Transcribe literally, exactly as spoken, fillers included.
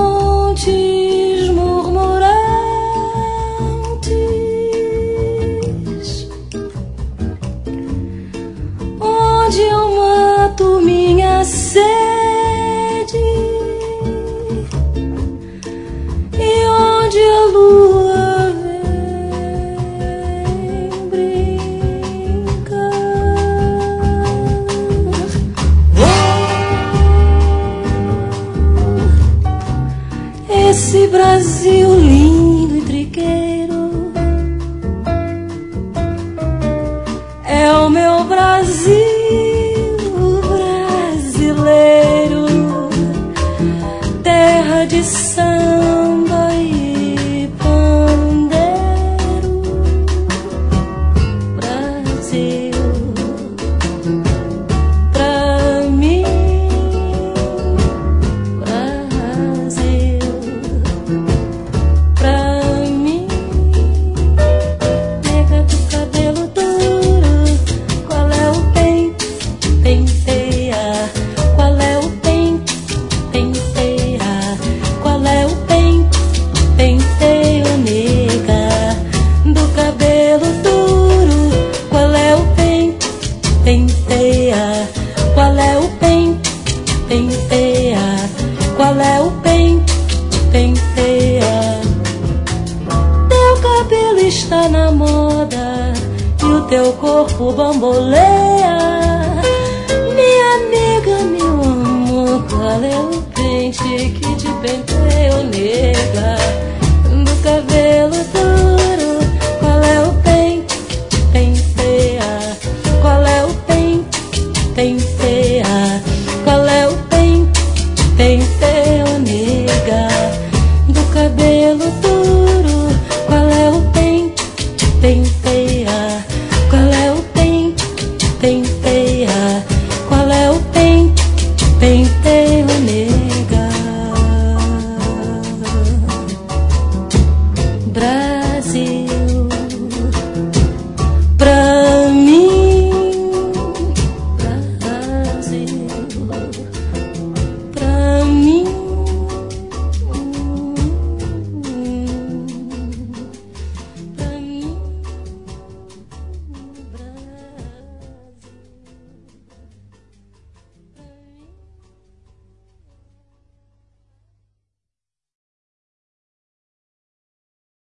montes murmurantes, onde eu mato minha sede e onde a lua vem brincar. Oh, esse Brasil lindo e triqueiro é o meu Brasil brasileiro, terra de samba e pandeiro. Brasil, pra mim, Brasil, pra mim. Nega do cabelo duro, qual é o pente? Penteia. Qual é o pente? Penteia. Qual é o pente? Penteio, nega do cabelo duro. Qual é o pente? Penteia. Qual é o pente? Penteia. Qual é o pente? Penteia. Teu cabelo está na moda e o teu corpo bamboleia. Minha amiga, meu amor, qual é o pente que te penteia, nega?